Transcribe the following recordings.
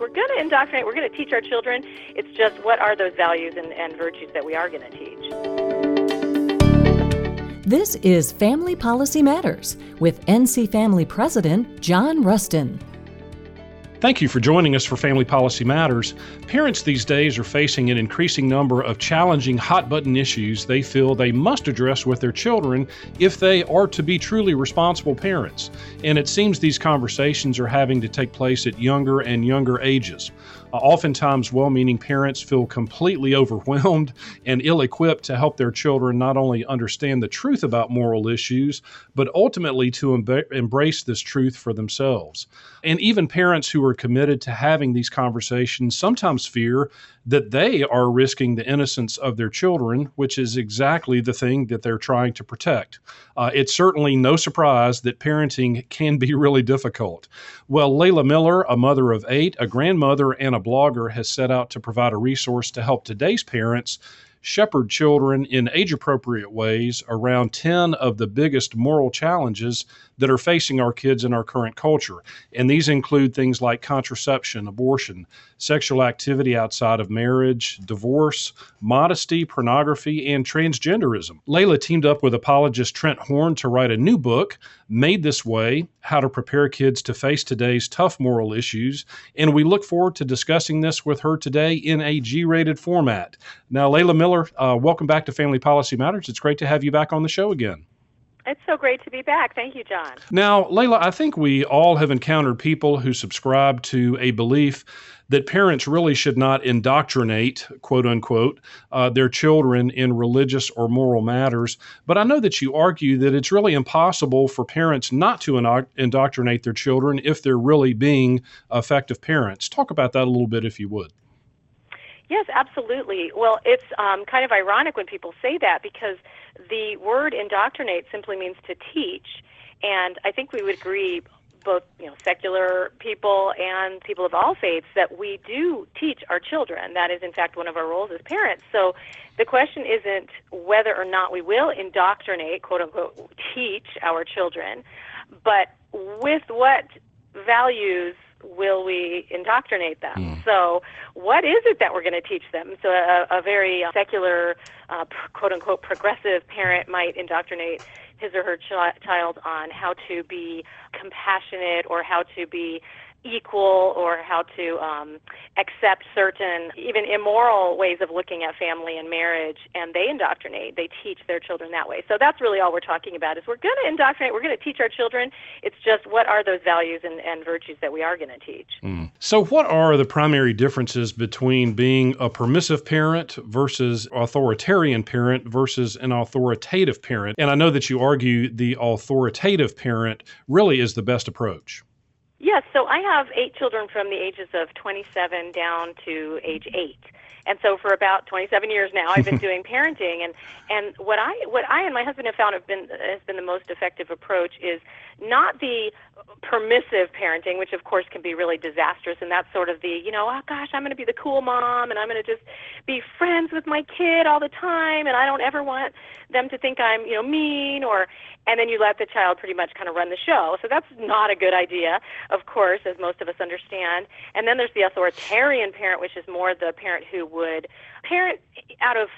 we're going to indoctrinate, we're going to teach our children. It's just what are those values and virtues that we are going to teach. This is Family Policy Matters with NC Family President John Rustin. Thank you for joining us for Family Policy Matters. Parents these days are facing an increasing number of challenging hot-button issues they feel they must address with their children if they are to be truly responsible parents. And it seems these conversations are having to take place at younger and younger ages. Oftentimes, well-meaning parents feel completely overwhelmed and ill-equipped to help their children not only understand the truth about moral issues, but ultimately to embrace this truth for themselves. And even parents who are committed to having these conversations sometimes fear that they are risking the innocence of their children, which is exactly the thing that they're trying to protect. It's certainly no surprise that parenting can be really difficult. Well, Layla Miller, a mother of 8, a grandmother, and a blogger, has set out to provide a resource to help today's parents shepherd children in age-appropriate ways around 10 of the biggest moral challenges that are facing our kids in our current culture. And these include things like contraception, abortion, sexual activity outside of marriage, divorce, modesty, pornography, and transgenderism. Layla teamed up with apologist Trent Horn to write a new book, Made This Way: How to Prepare Kids to Face Today's Tough Moral Issues. And we look forward to discussing this with her today in a G-rated format. Now, Layla Miller, welcome back to Family Policy Matters. It's great to have you back on the show again. It's so great to be back. Thank you, John. Now, Layla, I think we all have encountered people who subscribe to a belief that parents really should not indoctrinate, quote unquote, their children in religious or moral matters. But I know that you argue that it's really impossible for parents not to indoctrinate their children if they're really being effective parents. Talk about that a little bit, if you would. Yes, absolutely. Well, it's kind of ironic when people say that because the word indoctrinate simply means to teach. And I think we would agree, both secular people and people of all faiths, that we do teach our children. That is, in fact, one of our roles as parents. So the question isn't whether or not we will indoctrinate, quote unquote, teach our children, but with what values will we indoctrinate them? So what is it that we're going to teach them? So a very secular, quote-unquote, progressive parent might indoctrinate his or her child on how to be compassionate or how to be equal or how to accept certain, even immoral ways of looking at family and marriage, and they indoctrinate. They teach their children that way. So that's really all we're talking about is we're going to indoctrinate, we're going to teach our children. It's just what are those values and virtues that we are going to teach. So what are the primary differences between being a permissive parent versus authoritarian parent versus an authoritative parent? And I know that you argue the authoritative parent really is the best approach. Yes, so I have 8 children from the ages of 27 down to age 8. And so for about 27 years now, I've been doing parenting. And what I and my husband have found has been the most effective approach is not the permissive parenting, which of course can be really disastrous. And that's sort of the, oh gosh, I'm going to be the cool mom and I'm going to just be friends with my kid all the time. And I don't ever want them to think I'm, mean and then you let the child pretty much kind of run the show. So that's not a good idea, of course, as most of us understand. And then there's the authoritarian parent, which is more the parent who would parent out of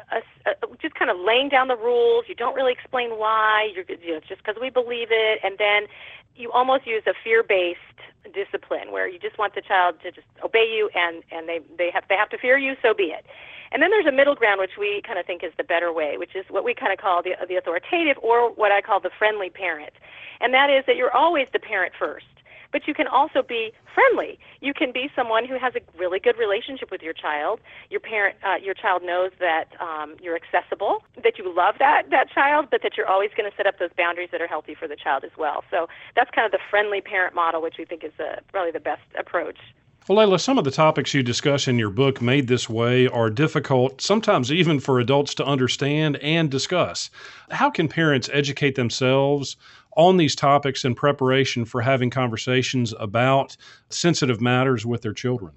just kind of laying down the rules. You don't really explain why. It's just because we believe it. And then you almost use a fear-based discipline where you just want the child to just obey you and they have to fear you, so be it. And then there's a middle ground, which we kind of think is the better way, which is what we kind of call the authoritative, or what I call the friendly parent. And that is that you're always the parent first, but you can also be friendly. You can be someone who has a really good relationship with your child. Your child knows that you're accessible, that you love that child, but that you're always going to set up those boundaries that are healthy for the child as well. So that's kind of the friendly parent model, which we think is probably the best approach. Well, Layla, some of the topics you discuss in your book, Made This Way, are difficult, sometimes even for adults to understand and discuss. How can parents educate themselves on these topics in preparation for having conversations about sensitive matters with their children?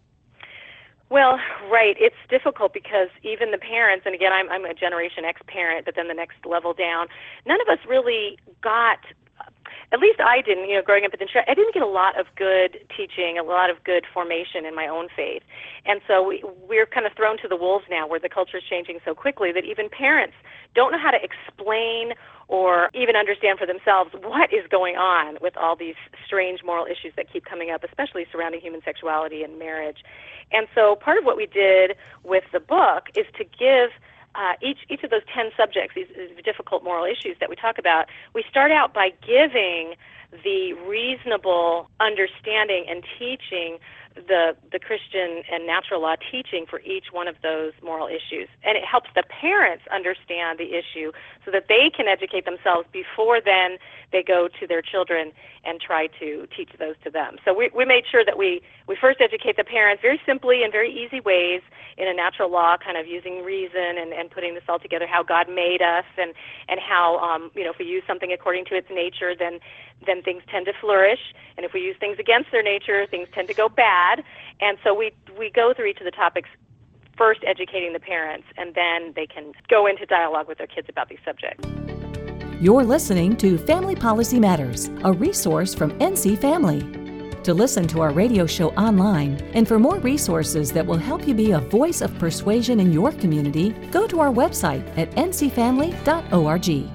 Well, right. It's difficult because even the parents, and again, I'm a Generation X parent, but then the next level down, none of us really got at least I didn't, growing up in the church, I didn't get a lot of good teaching, a lot of good formation in my own faith. And so we're kind of thrown to the wolves now, where the culture is changing so quickly that even parents don't know how to explain or even understand for themselves what is going on with all these strange moral issues that keep coming up, especially surrounding human sexuality and marriage. And so part of what we did with the book is to give each of those 10 subjects, these difficult moral issues that we talk about, we start out by giving the reasonable understanding and teaching, the Christian and natural law teaching for each one of those moral issues. And it helps the parents understand the issue so that they can educate themselves before then they go to their children and try to teach those to them. So we made sure that we first educate the parents very simply in very easy ways in a natural law, kind of using reason and putting this all together, how God made us and how, if we use something according to its nature, then things tend to flourish. And if we use things against their nature, things tend to go bad. And so we go through each of the topics, first educating the parents, and then they can go into dialogue with their kids about these subjects. You're listening to Family Policy Matters, a resource from NC Family. To listen to our radio show online and for more resources that will help you be a voice of persuasion in your community, go to our website at ncfamily.org.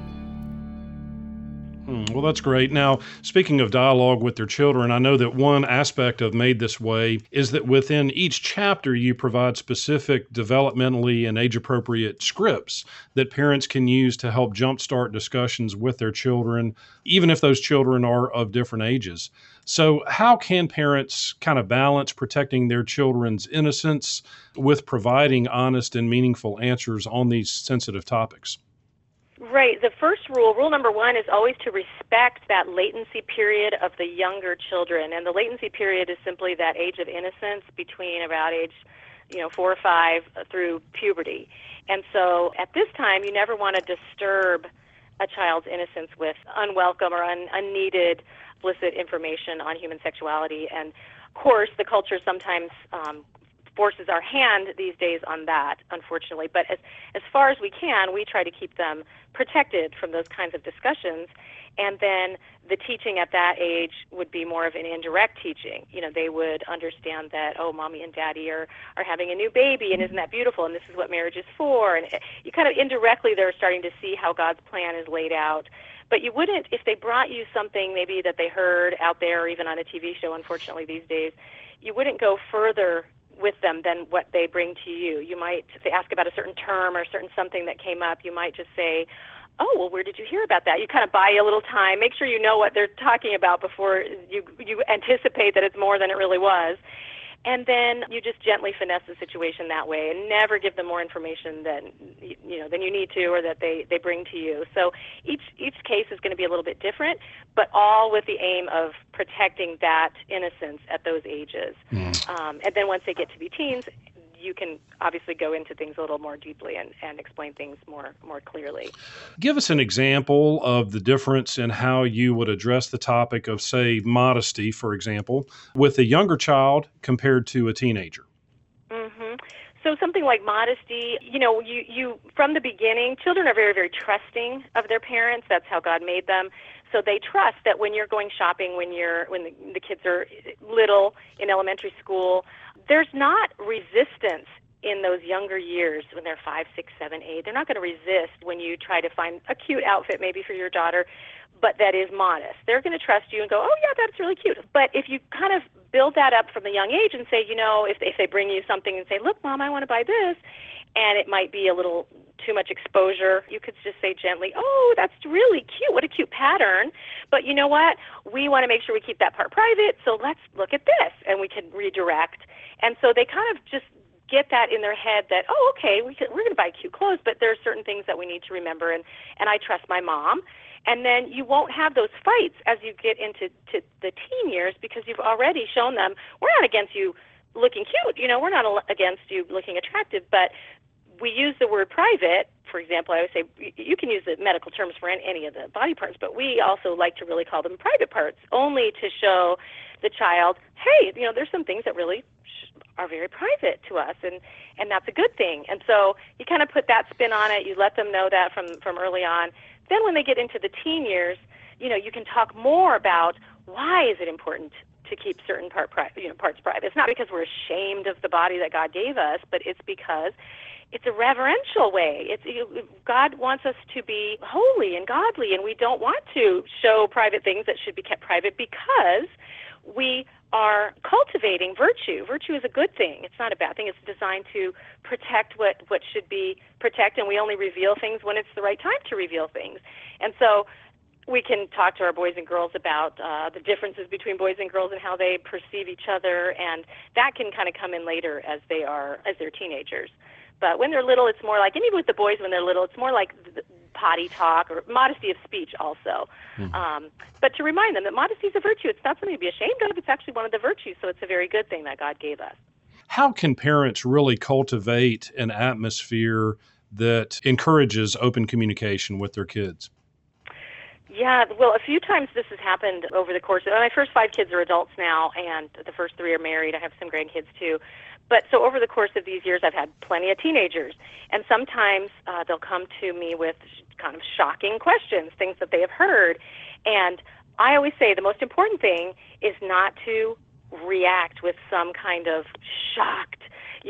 Well, that's great. Now, speaking of dialogue with their children, I know that one aspect of Made This Way is that within each chapter, you provide specific developmentally and age-appropriate scripts that parents can use to help jumpstart discussions with their children, even if those children are of different ages. So how can parents kind of balance protecting their children's innocence with providing honest and meaningful answers on these sensitive topics? Right. The first rule number one, is always to respect that latency period of the younger children. And the latency period is simply that age of innocence between about age 4 or 5 through puberty. And so at this time, you never want to disturb a child's innocence with unwelcome or unneeded explicit information on human sexuality. And of course, the culture sometimes forces our hand these days on that, unfortunately. But as far as we can, we try to keep them protected from those kinds of discussions. And then the teaching at that age would be more of an indirect teaching. They would understand that, mommy and daddy are having a new baby, and isn't that beautiful, and this is what marriage is for. And you kind of indirectly, they're starting to see how God's plan is laid out. But you wouldn't, if they brought you something maybe that they heard out there or even on a TV show, unfortunately these days, you wouldn't go further with them than what they bring to you. You might, if they ask about a certain term or a certain something that came up, you might just say, oh, well, where did you hear about that? You kind of buy a little time. Make sure you know what they're talking about before you anticipate that it's more than it really was. And then you just gently finesse the situation that way and never give them more information than you need to or that they bring to you. So each case is going to be a little bit different, but all with the aim of protecting that innocence at those ages. And then once they get to be teens, you can obviously go into things a little more deeply and explain things more clearly. Give us an example of the difference in how you would address the topic of, say, modesty, for example, with a younger child compared to a teenager. So something like modesty, you from the beginning, children are very, very trusting of their parents. That's how God made them. So they trust that when you're going shopping, when the kids are little in elementary school, there's not resistance in those younger years when they're 5, 6, 7, 8. They're not going to resist when you try to find a cute outfit maybe for your daughter, but that is modest. They're going to trust you and go, oh, yeah, that's really cute. But if you kind of build that up from a young age and say, if they bring you something and say, look, Mom, I want to buy this, and it might be a little too much exposure, you could just say gently, oh, that's really cute. What a cute pattern. But you know what? We want to make sure we keep that part private, so let's look at this, and we can redirect. And so they kind of just get that in their head that, oh, okay, we're going to buy cute clothes, but there are certain things that we need to remember, and I trust my mom. And then you won't have those fights as you get into the teen years because you've already shown them, we're not against you looking cute, we're not against you looking attractive, but we use the word private. For example, I would say you can use the medical terms for any of the body parts, but we also like to really call them private parts, only to show the child, hey, there's some things that really are very private to us, and that's a good thing. And so you kind of put that spin on it. You let them know that from early on. Then when they get into the teen years, you can talk more about why is it important to keep certain parts private. It's not because we're ashamed of the body that God gave us, but it's because it's a reverential way. God wants us to be holy and godly, and we don't want to show private things that should be kept private because we are cultivating virtue. Virtue is a good thing. It's not a bad thing. It's designed to protect what should be protected, and we only reveal things when it's the right time to reveal things. And so we can talk to our boys and girls about the differences between boys and girls and how they perceive each other, and that can kind of come in later as they're teenagers. But when they're little, it's more like, and even with the boys when they're little, it's more like potty talk or modesty of speech also. Mm-hmm. But to remind them that modesty is a virtue. It's not something to be ashamed of. It's actually one of the virtues, so it's a very good thing that God gave us. How can parents really cultivate an atmosphere that encourages open communication with their kids? Yeah, well, a few times this has happened over the course of, my first 5 kids are adults now, and the first 3 are married. I have some grandkids too. But so over the course of these years, I've had plenty of teenagers, and sometimes they'll come to me with kind of shocking questions, things that they have heard. And I always say the most important thing is not to react with some kind of shocked,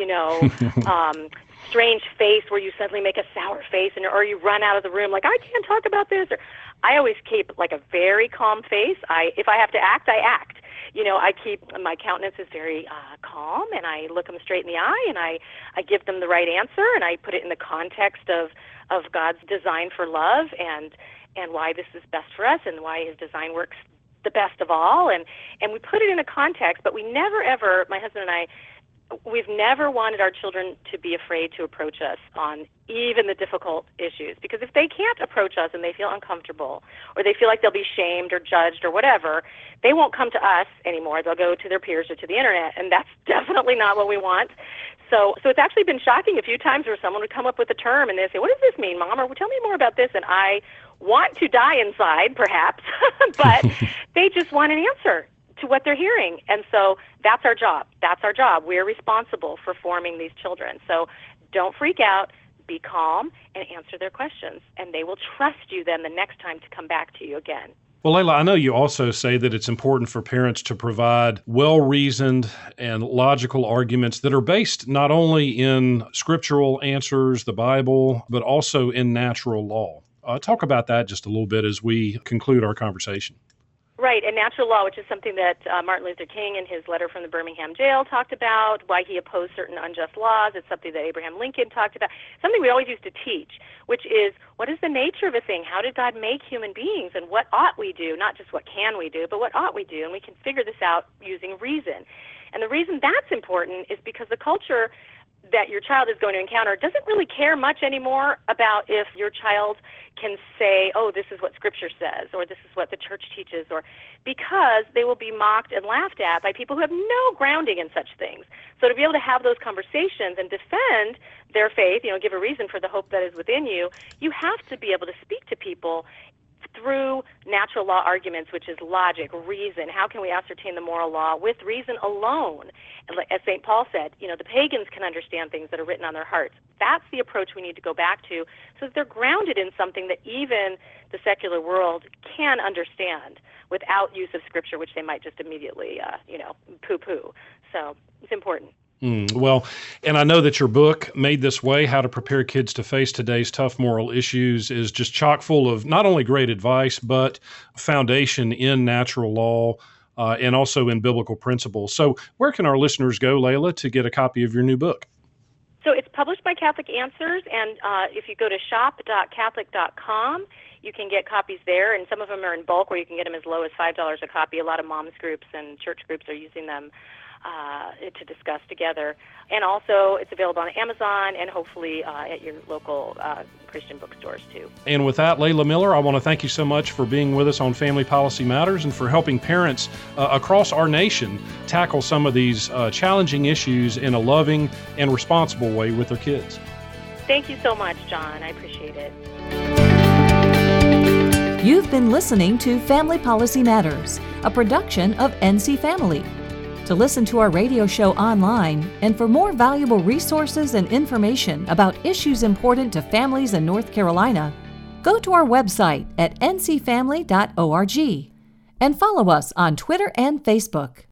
strange face where you suddenly make a sour face or you run out of the room like, I can't talk about this. Or I always keep like a very calm face. If I have to act, I act. I keep my countenance is very calm, and I look them straight in the eye, and I give them the right answer, and I put it in the context of God's design for love and why this is best for us and why His design works the best of all, and we put it in a context. But we never ever, my husband and I, we've never wanted our children to be afraid to approach us on even the difficult issues, because if they can't approach us and they feel uncomfortable or they feel like they'll be shamed or judged or whatever, they won't come to us anymore. They'll go to their peers or to the internet, and that's definitely not what we want. So it's actually been shocking a few times where someone would come up with a term and they say, what does this mean, Mom? Or tell me more about this. And I want to die inside, perhaps, but they just want an answer to what they're hearing. And so that's our job. We're responsible for forming these children. So don't freak out, be calm, and answer their questions. And they will trust you then the next time to come back to you again. Well, Layla, I know you also say that it's important for parents to provide well-reasoned and logical arguments that are based not only in scriptural answers, the Bible, but also in natural law. Talk about that just a little bit as we conclude our conversation. Right, and natural law, which is something that Martin Luther King in his letter from the Birmingham jail talked about, why he opposed certain unjust laws. It's something that Abraham Lincoln talked about, something we always used to teach, which is what is the nature of a thing? How did God make human beings, and what ought we do? Not just what can we do, but what ought we do? And we can figure this out using reason. And the reason that's important is because the culture that your child is going to encounter doesn't really care much anymore about if your child can say, oh, this is what Scripture says, or this is what the church teaches, or because they will be mocked and laughed at by people who have no grounding in such things. So to be able to have those conversations and defend their faith, give a reason for the hope that is within you, you have to be able to speak to people through natural law arguments, which is logic, reason. How can we ascertain the moral law with reason alone? And as St. Paul said, the pagans can understand things that are written on their hearts. That's the approach we need to go back to, so that they're grounded in something that even the secular world can understand without use of Scripture, which they might just immediately, poo-poo. So it's important. Well, and I know that your book, Made This Way, How to Prepare Kids to Face Today's Tough Moral Issues, is just chock full of not only great advice, but foundation in natural law and also in biblical principles. So where can our listeners go, Layla, to get a copy of your new book? So it's published by Catholic Answers, and if you go to shop.catholic.com, you can get copies there, and some of them are in bulk where you can get them as low as $5 a copy. A lot of moms groups and church groups are using them to discuss together. And also it's available on Amazon and hopefully at your local Christian bookstores too. And with that, Layla Miller, I want to thank you so much for being with us on Family Policy Matters and for helping parents across our nation tackle some of these challenging issues in a loving and responsible way with their kids. Thank you so much, John. I appreciate it. You've been listening to Family Policy Matters, a production of NC Family. To listen to our radio show online and for more valuable resources and information about issues important to families in North Carolina, Go to our website at ncfamily.org and follow us on Twitter and Facebook.